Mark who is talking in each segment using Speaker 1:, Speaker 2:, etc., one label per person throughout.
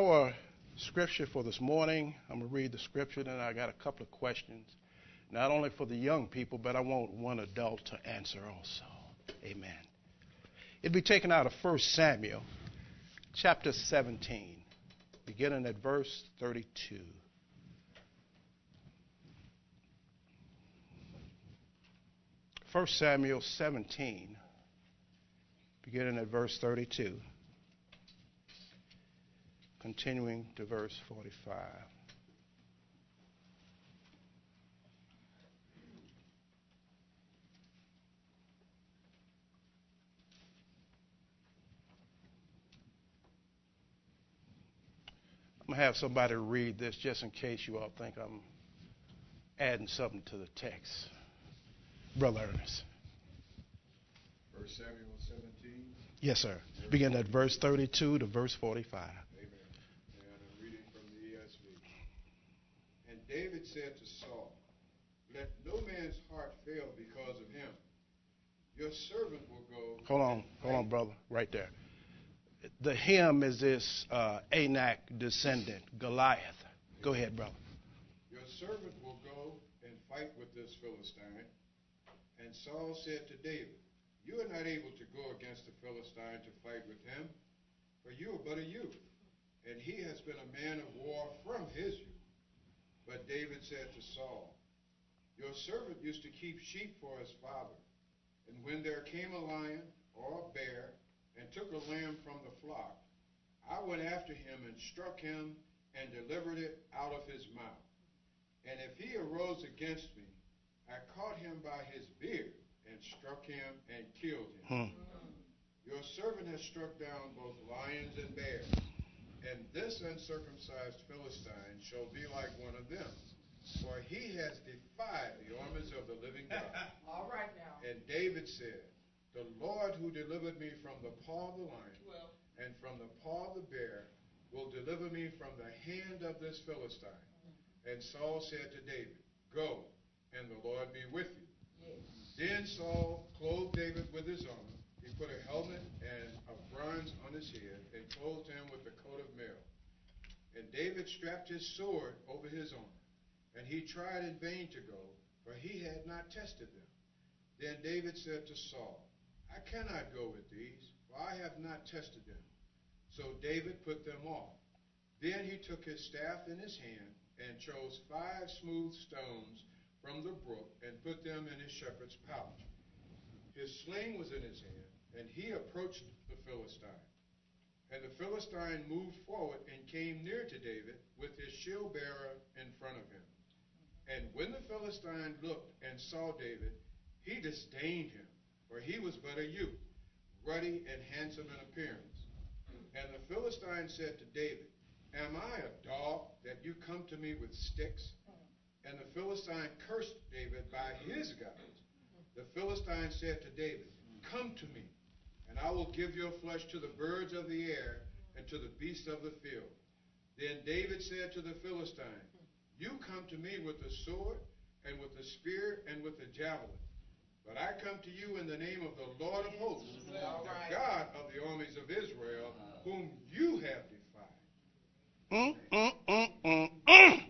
Speaker 1: Our scripture for this morning, I'm going to read the scripture, and I got a couple of questions, not only for the young people, but I want one adult to answer also. Amen. It'll be taken out of 1 Samuel, chapter 17, beginning at verse 32. 1 Samuel 17, beginning at verse 32. Continuing to verse 45. I'm going to have somebody read this just in case you all think I'm adding something to the text. Brother Ernest.
Speaker 2: 1 Samuel 17.
Speaker 1: Yes, sir. Begin at verse 32 to verse 45.
Speaker 2: And David said to Saul, "Let no man's heart fail because of him. Your servant will go."
Speaker 1: Hold on, brother, right there. The him is this Anak descendant, Goliath. Go ahead, brother.
Speaker 2: Your servant will go and fight with this Philistine. And Saul said to David, "You are not able to go against the Philistine to fight with him, for you are but a youth, and he has been a man of war from his youth." But David said to Saul, "Your servant used to keep sheep for his father, and when there came a lion or a bear and took a lamb from the flock, I went after him and struck him and delivered it out of his mouth. And if he arose against me, I caught him by his beard and struck him and killed him. Your servant has struck down both lions and bears, and this uncircumcised Philistine shall be like one of them, for he has defied the armies of the living God."
Speaker 3: All right now.
Speaker 2: And David said, "The Lord who delivered me from the paw of the lion and from the paw of the bear will deliver me from the hand of this Philistine." And Saul said to David, "Go, and the Lord be with you."
Speaker 3: Yes.
Speaker 2: Then Saul clothed David with his armor. He put a helmet and of bronze on his head and clothed him with a coat of mail. And David strapped his sword over his armor. And he tried in vain to go, for he had not tested them. Then David said to Saul, "I cannot go with these, for I have not tested them." So David put them off. Then he took his staff in his hand and chose 5 smooth stones from the brook and put them in his shepherd's pouch. His sling was in his hand, and he approached the Philistine. And the Philistine moved forward and came near to David with his shield bearer in front of him. And when the Philistine looked and saw David, he disdained him, for he was but a youth, ruddy and handsome in appearance. And the Philistine said to David, "Am I a dog that you come to me with sticks?" And the Philistine cursed David by his gods. The Philistine said to David, "Come to me, and I will give your flesh to the birds of the air and to the beasts of the field." Then David said to the Philistine, "You come to me with the sword and with the spear and with the javelin. But I come to you in the name of the Lord of hosts, the God of the armies of Israel, whom you have defied."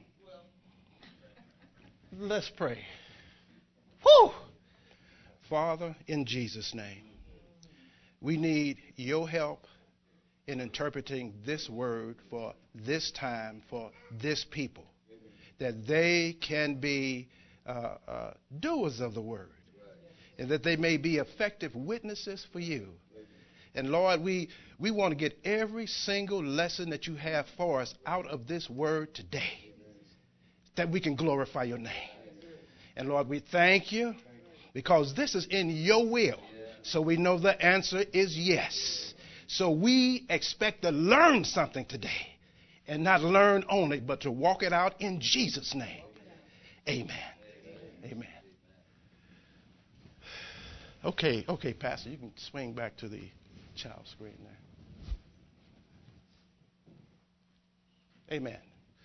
Speaker 1: Let's pray. Whew! Father, in Jesus' name, we need your help in interpreting this word for this time, for this people, that they can be doers of the word, and that they may be effective witnesses for you. And Lord, we want to get every single lesson that you have for us out of this word today, that we can glorify your name. And Lord, we thank you because this is in your will. So we know the answer is yes. So we expect to learn something today, and not learn only, but to walk it out in Jesus' name. Amen. Amen. Okay, Pastor, you can swing back to the child screen there. Amen.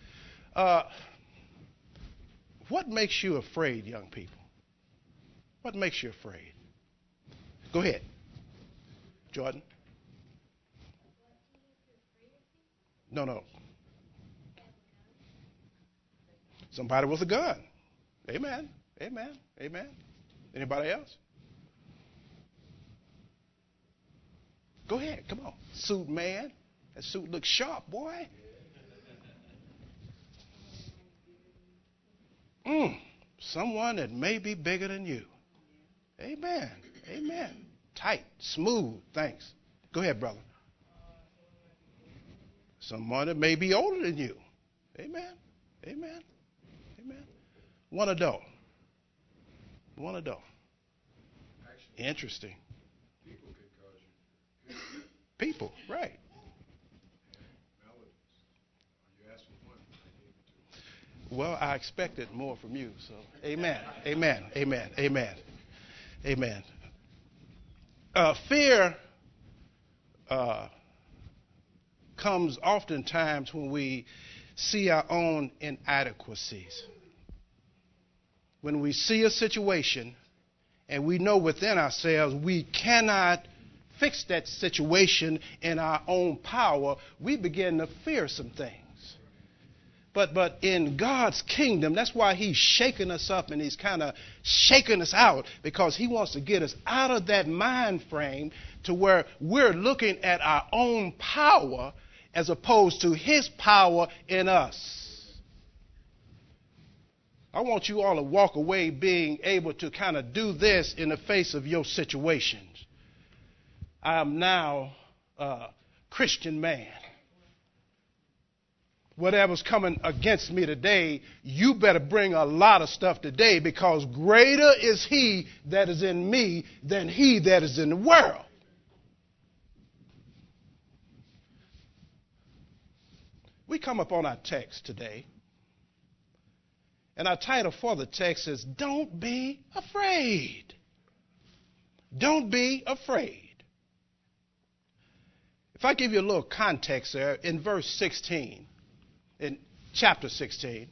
Speaker 1: What makes you afraid, young people? What makes you afraid? Go ahead, Jordan. No. Somebody with a gun. Amen. Amen. Amen. Anybody else? Go ahead. Come on. Suit man. That suit looks sharp, boy. Someone that may be bigger than you. Amen. Amen. Tight. Smooth. Thanks. Go ahead, brother. Someone that may be older than you. Amen. Amen. Amen. One adult. Interesting.
Speaker 2: People can cause you.
Speaker 1: People, right.
Speaker 2: You asked for one, I gave it to.
Speaker 1: Well, I expected more from you, so amen. Amen. Amen. Amen. Amen. Fear comes oftentimes when we see our own inadequacies. When we see a situation and we know within ourselves we cannot fix that situation in our own power, we begin to fear some things. But in God's kingdom, that's why he's shaking us up and he's kind of shaking us out, because he wants to get us out of that mind frame to where we're looking at our own power as opposed to his power in us. I want you all to walk away being able to kind of do this in the face of your situations. I am now a Christian man. Whatever's coming against me today, you better bring a lot of stuff today, because greater is he that is in me than he that is in the world. We come up on our text today, and our title for the text is Don't Be Afraid. Don't be afraid. If I give you a little context there, in verse 16, in chapter 16,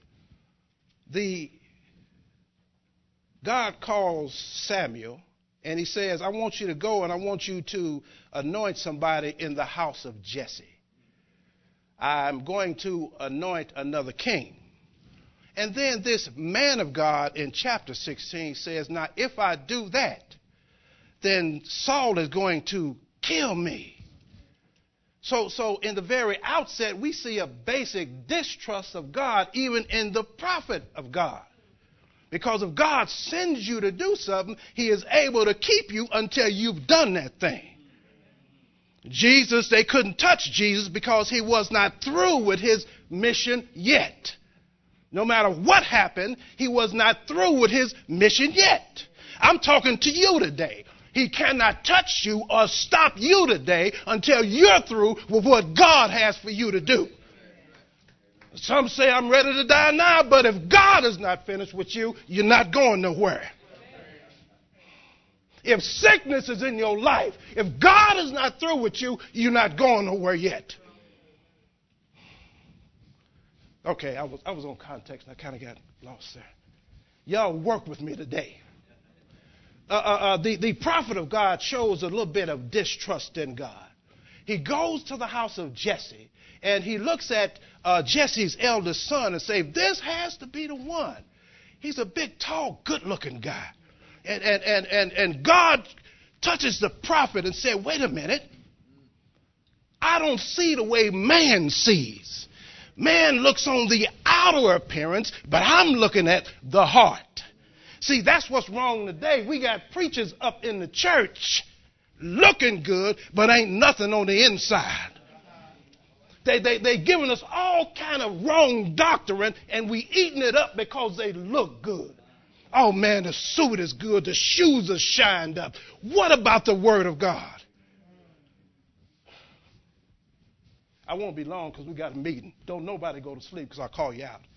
Speaker 1: God calls Samuel, and he says, I want you to go and I want you to anoint somebody in the house of Jesse. I'm going to anoint another king. And then this man of God in chapter 16 says, now if I do that, then Saul is going to kill me. So in the very outset, we see a basic distrust of God, even in the prophet of God. Because if God sends you to do something, he is able to keep you until you've done that thing. Jesus, they couldn't touch Jesus because he was not through with his mission yet. No matter what happened, he was not through with his mission yet. I'm talking to you today. He cannot touch you or stop you today until you're through with what God has for you to do. Some say I'm ready to die now, but if God is not finished with you, you're not going nowhere. If sickness is in your life, if God is not through with you, you're not going nowhere yet. Okay, I was on context and I kind of got lost there. Y'all work with me today. The prophet of God shows a little bit of distrust in God. He goes to the house of Jesse and he looks at Jesse's eldest son and says, this has to be the one. He's a big, tall, good-looking guy. And God touches the prophet and said, wait a minute. I don't see the way man sees. Man looks on the outer appearance, but I'm looking at the heart. See, that's what's wrong today. We got preachers up in the church looking good, but ain't nothing on the inside. They giving us all kind of wrong doctrine, and we eating it up because they look good. Oh, man, the suit is good. The shoes are shined up. What about the word of God? I won't be long because we got a meeting. Don't nobody go to sleep because I'll call you out.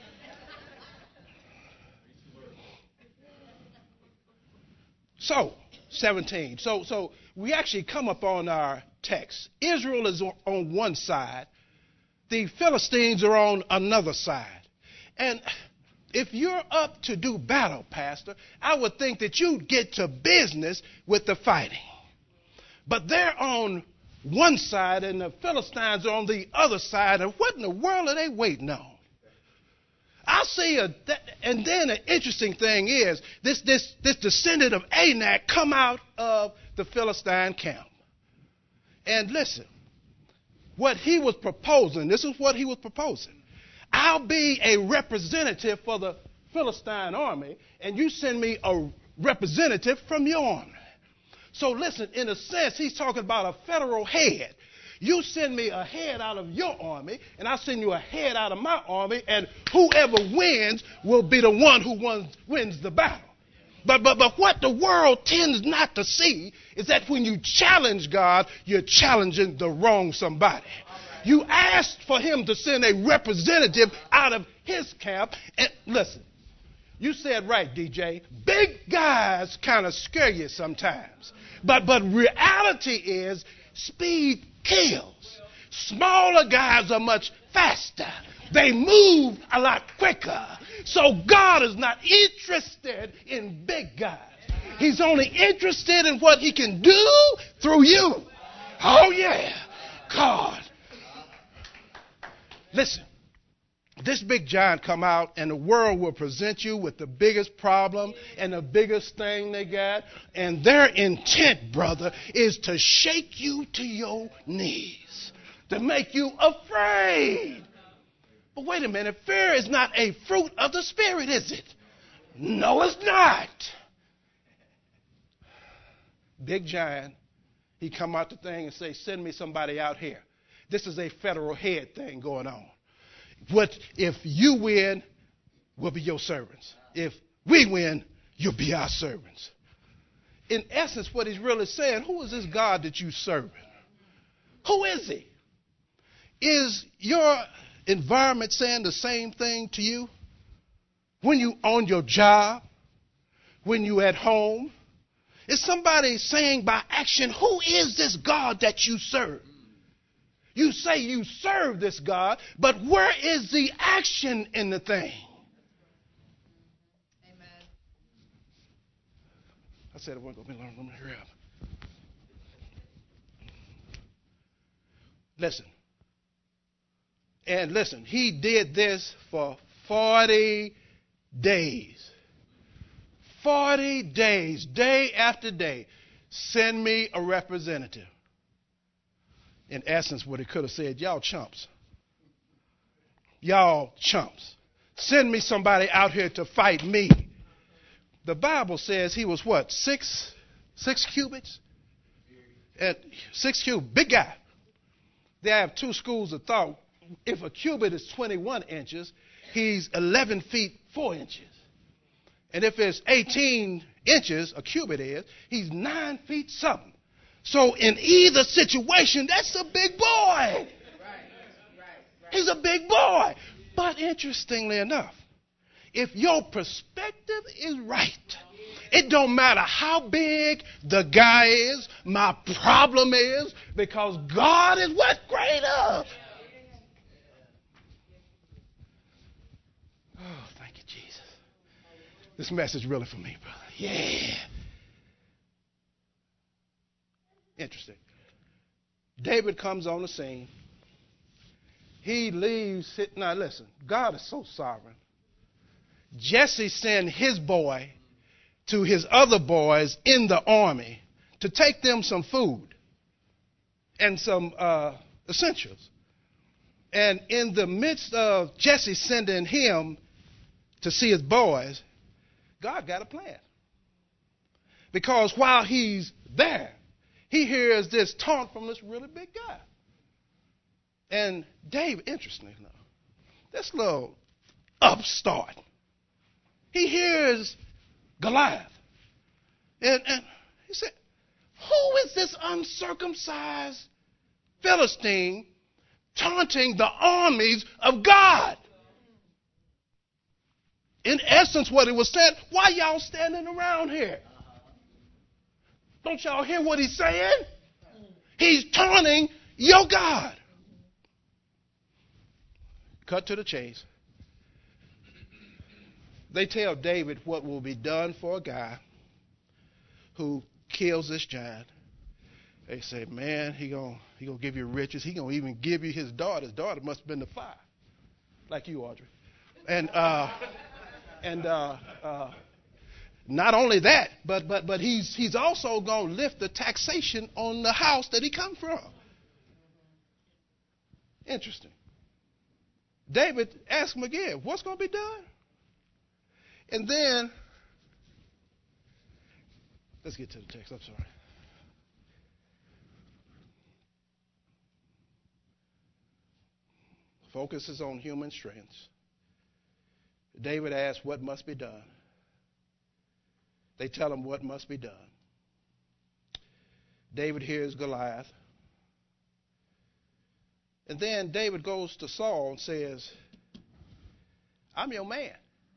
Speaker 1: So, 17. So we actually come up on our text. Israel is on one side. The Philistines are on another side. And if you're up to do battle, Pastor, I would think that you'd get to business with the fighting. But they're on one side and the Philistines are on the other side. And what in the world are they waiting on? I see and then the interesting thing is this descendant of Anak come out of the Philistine camp. And listen, what he was proposing, this is what he was proposing. I'll be a representative for the Philistine army, and you send me a representative from your army. So listen, in a sense, he's talking about a federal head. You send me a head out of your army, and I send you a head out of my army, and whoever wins will be the one who wins the battle. But what the world tends not to see is that when you challenge God, you're challenging the wrong somebody. You asked for him to send a representative out of his camp. And listen, you said right, DJ. Big guys kind of scare you sometimes. But reality is speed kills. Smaller guys are much faster. They move a lot quicker. So God is not interested in big guys. He's only interested in what he can do through you. Oh, yeah. God. Listen, this big giant come out and the world will present you with the biggest problem and the biggest thing they got. And their intent, brother, is to shake you to your knees, to make you afraid. But wait a minute, fear is not a fruit of the Spirit, is it? No, it's not. Big giant, he come out the thing and say, send me somebody out here. This is a federal head thing going on. What if you win, we'll be your servants. If we win, you'll be our servants. In essence, what he's really saying, who is this God that you serving? Who is he? Is your environment saying the same thing to you? When you on your job, when you at home, is somebody saying by action, who is this God that you serve? You say you serve this God, but where is the action in the thing?
Speaker 3: Amen.
Speaker 1: I said it wasn't going to be long. Let me hurry up. Listen. And listen, he did this for 40 days. 40 days, day after day. Send me a representative. In essence, what he could have said, y'all chumps. Y'all chumps. Send me somebody out here to fight me. The Bible says he was what, 6 cubits? At 6 cubits, big guy. They have two schools of thought. If a cubit is 21 inches, he's 11 feet 4 inches. And if it's 18 inches, a cubit is, he's 9 feet something. So in either situation, that's a big boy. Right. He's a big boy. But interestingly enough, if your perspective is right, it don't matter how big the guy is, my problem is, because God is what? Greater. Oh, thank you, Jesus. This message really for me, brother. Yeah. Interesting. David comes on the scene. He leaves. Now listen, God is so sovereign. Jesse sent his boy to his other boys in the army to take them some food and some essentials. And in the midst of Jesse sending him to see his boys, God got a plan. Because while he's there, he hears this taunt from this really big guy. And David, interestingly enough, this little upstart, he hears Goliath. And he said, who is this uncircumcised Philistine taunting the armies of God? In essence, what he was saying, why y'all standing around here? Don't y'all hear what he's saying? He's taunting your God. Cut to the chase. They tell David what will be done for a guy who kills this giant. They say, man, he gonna give you riches. He gonna even give you his daughter. His daughter must have been the 5, like you, Audrey. And not only that, but he's also gonna lift the taxation on the house that he come from. Interesting. David asked him again, what's gonna be done? And then let's get to the text. I'm sorry. Focus is on human strengths. David asks, what must be done? They tell him what must be done. David hears Goliath. And then David goes to Saul and says, I'm your man.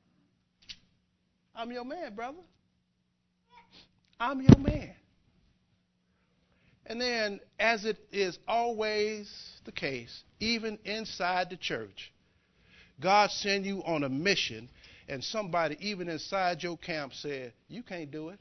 Speaker 1: I'm your man, brother. I'm your man. And then, as it is always the case, even inside the church, God send you on a mission, and somebody, even inside your camp, said, you can't do it.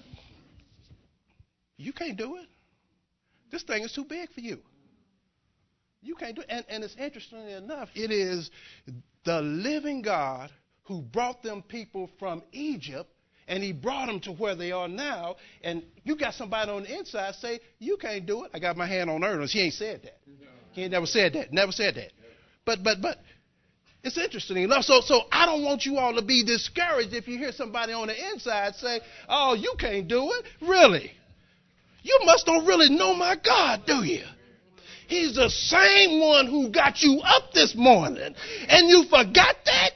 Speaker 1: You can't do it. This thing is too big for you. You can't do it. And it's interestingly enough, it is the living God who brought them people from Egypt, and he brought them to where they are now. And you got somebody on the inside say, you can't do it. I got my hand on Ernest. He ain't said that. He ain't never said that. Never said that. But it's interesting enough. So I don't want you all to be discouraged if you hear somebody on the inside say, oh, you can't do it. Really? You must don't really know my God, do you? He's the same one who got you up this morning, and you forgot that?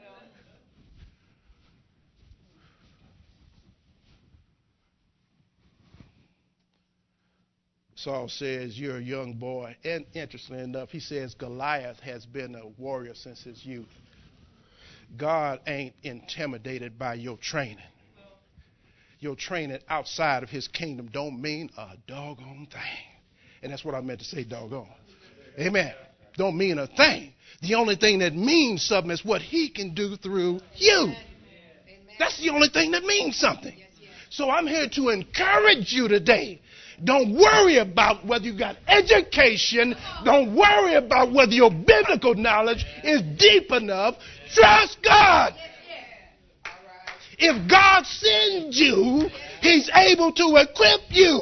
Speaker 1: Saul says, you're a young boy. And interestingly enough, he says Goliath has been a warrior since his youth. God ain't intimidated by your training. Your training outside of his kingdom don't mean a doggone thing. And that's what I meant to say, doggone. Amen. Don't mean a thing. The only thing that means something is what he can do through you. That's the only thing that means something. So I'm here to encourage you today. Don't worry about whether you got education. Don't worry about whether your biblical knowledge is deep enough. Trust God. If God sends you, he's able to equip you.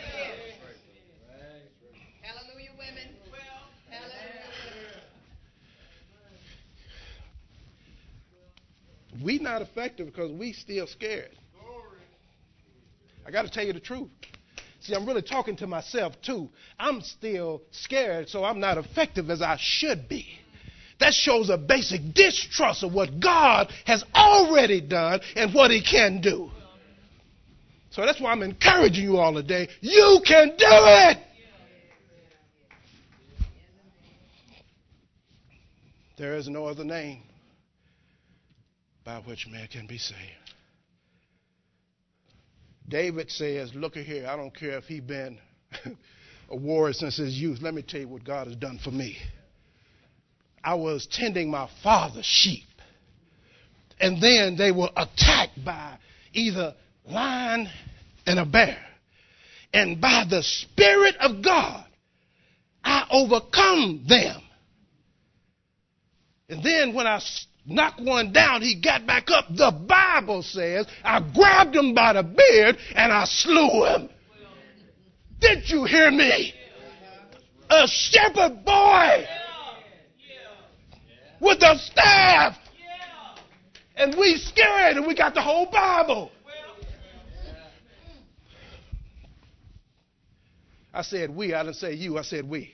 Speaker 3: Hallelujah, women.
Speaker 1: We not effective because we still scared. I got to tell you the truth. See, I'm really talking to myself, too. I'm still scared, so I'm not effective as I should be. That shows a basic distrust of what God has already done and what he can do. So that's why I'm encouraging you all today. You can do it. There is no other name by which man can be saved. David says, look at here, I don't care if he's been a warrior since his youth. Let me tell you what God has done for me. I was tending my father's sheep, and then they were attacked by either lion and a bear. And by the Spirit of God, I overcome them. And then when I knocked one down, he got back up. The Bible says I grabbed him by the beard and I slew him. Did you hear me? A shepherd boy with a staff. And we scared and we got the whole Bible. I said we. I didn't say you. I said we.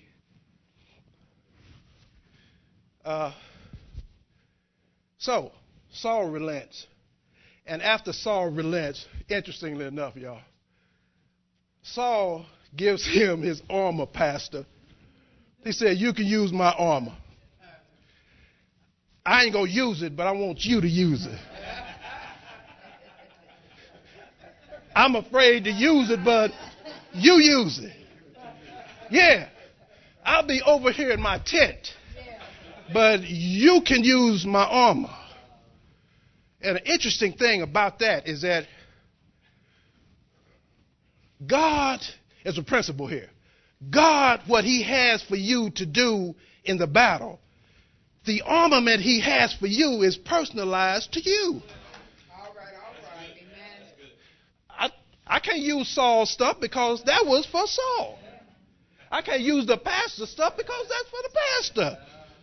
Speaker 1: So Saul relents. And after Saul relents, interestingly enough, y'all, Saul gives him his armor, pastor. He said, you can use my armor. I ain't going to use it, but I want you to use it. I'm afraid to use it, but you use it. Yeah, I'll be over here in my tent, but you can use my armor. And an interesting thing about that is that God It's a principle here. God, what he has for you to do in the battle, the armament he has for you is personalized to you.
Speaker 3: All right. Amen.
Speaker 1: I can't use Saul's stuff because that was for Saul. I can't use the pastor's stuff because that's for the pastor.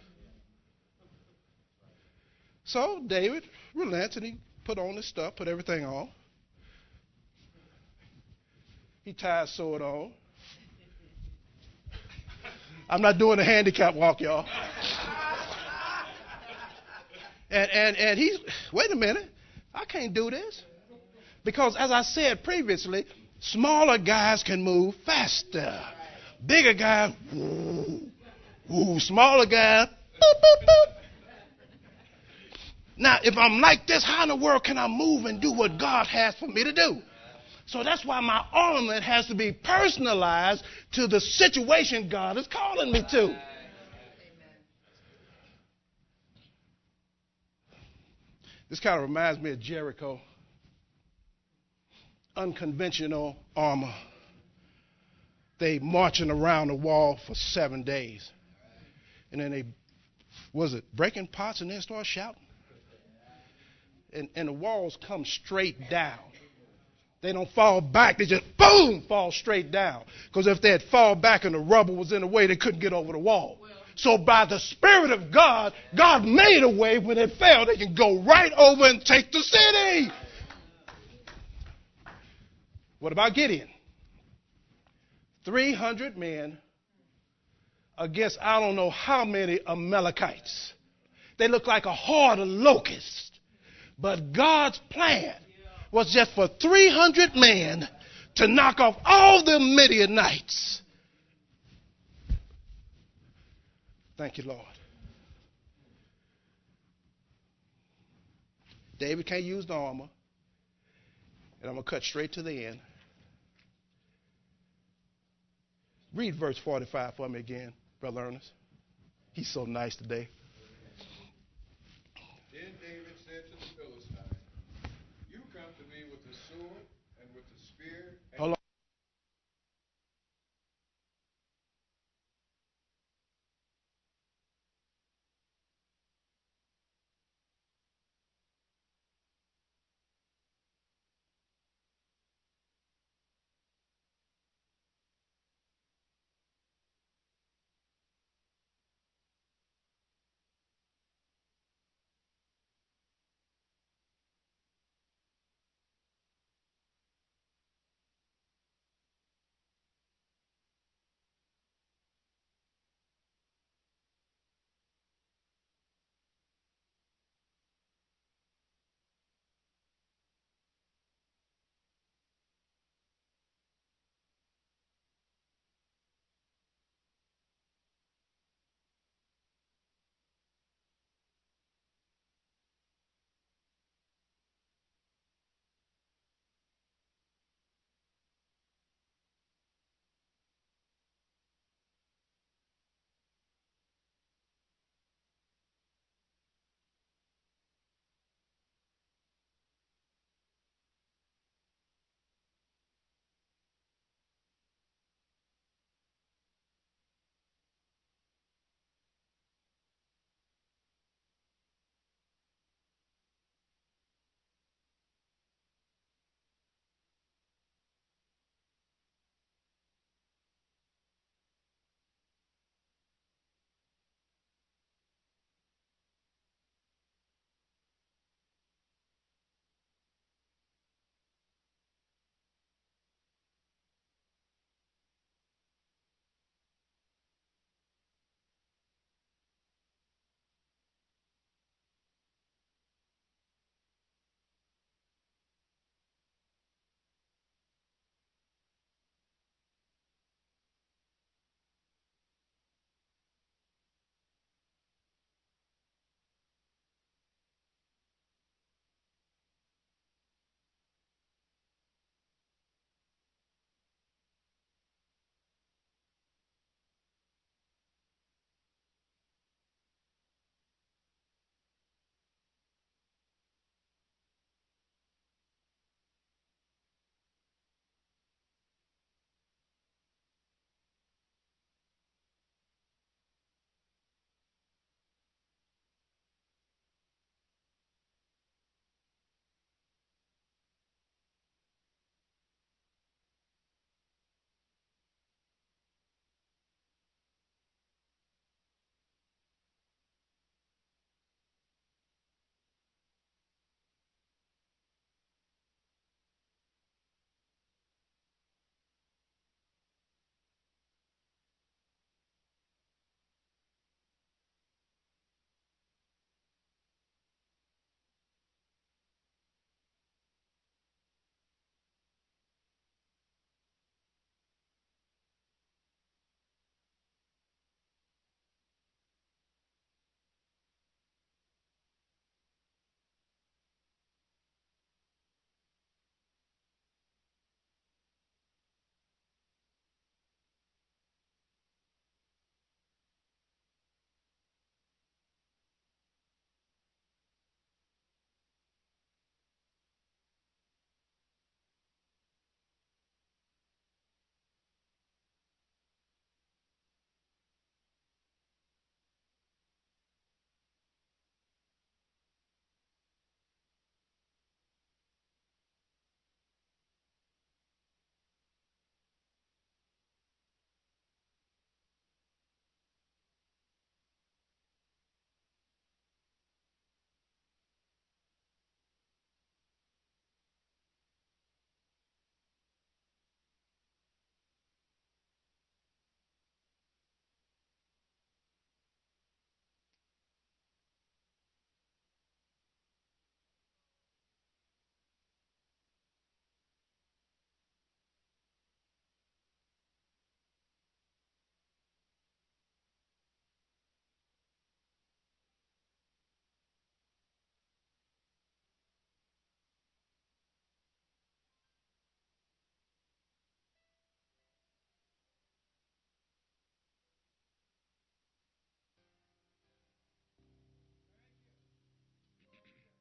Speaker 1: So David relents and he put on his stuff, put everything on. He tied his sword on. I'm not doing a handicap walk, y'all. And he's, wait a minute, I can't do this. Because as I said previously, smaller guys can move faster. Bigger guys, smaller guys, boop, boop, boop. Now, if I'm like this, how in the world can I move and do what God has for me to do? So that's why my armament has to be personalized to the situation God is calling me to. This kind of reminds me of Jericho. Unconventional armor. They marching around the wall for 7 days. And then they, breaking pots and then start shouting? And the walls come straight down. They don't fall back. They just, boom, fall straight down. Because if they had fall back and the rubble was in the way, they couldn't get over the wall. So by the Spirit of God, God made a way when it fell. They can go right over and take the city. What about Gideon? 300 men against I don't know how many Amalekites. They look like a horde of locusts. But God's plan was just for 300 men to knock off all the Midianites. Thank you, Lord. David can't use the armor. And I'm going to cut straight to the end. Read verse 45 for me again, Brother Ernest. He's so nice today.
Speaker 2: Then David said to the Philistine, "You come to me with the sword and with the spear